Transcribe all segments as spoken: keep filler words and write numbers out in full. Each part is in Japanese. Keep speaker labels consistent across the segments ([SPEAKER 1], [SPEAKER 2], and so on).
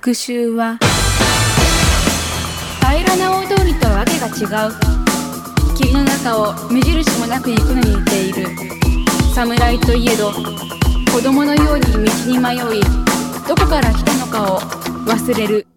[SPEAKER 1] 復讐は平らな大通りとはわけが違う。霧の中を目印もなく行くのに似ている。侍といえど子供のように道に迷い、どこから来たのかを忘れる。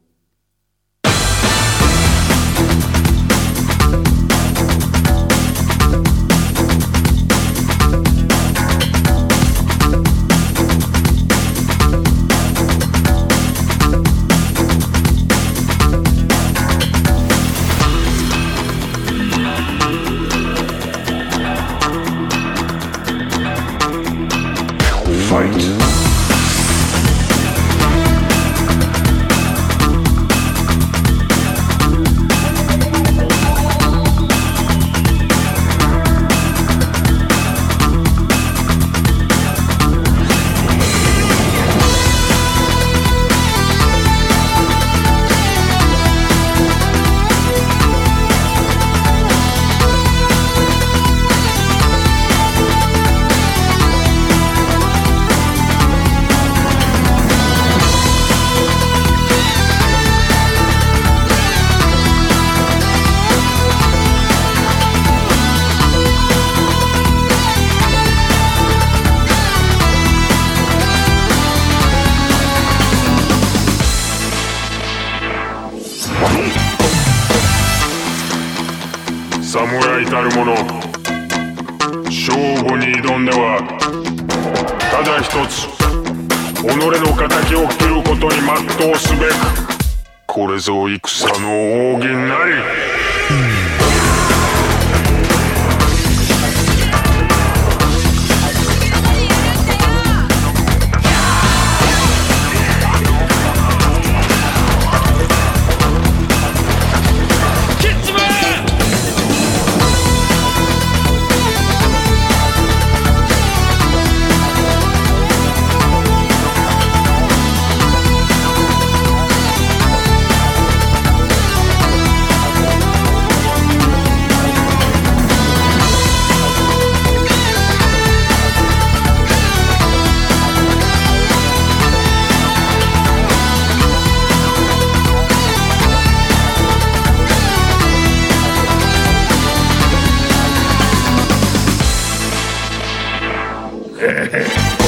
[SPEAKER 2] 侍たる者、勝負に挑んではただ一つ己の敵を切ることに全うすべく、これぞ戦の奥義なり。 へへへ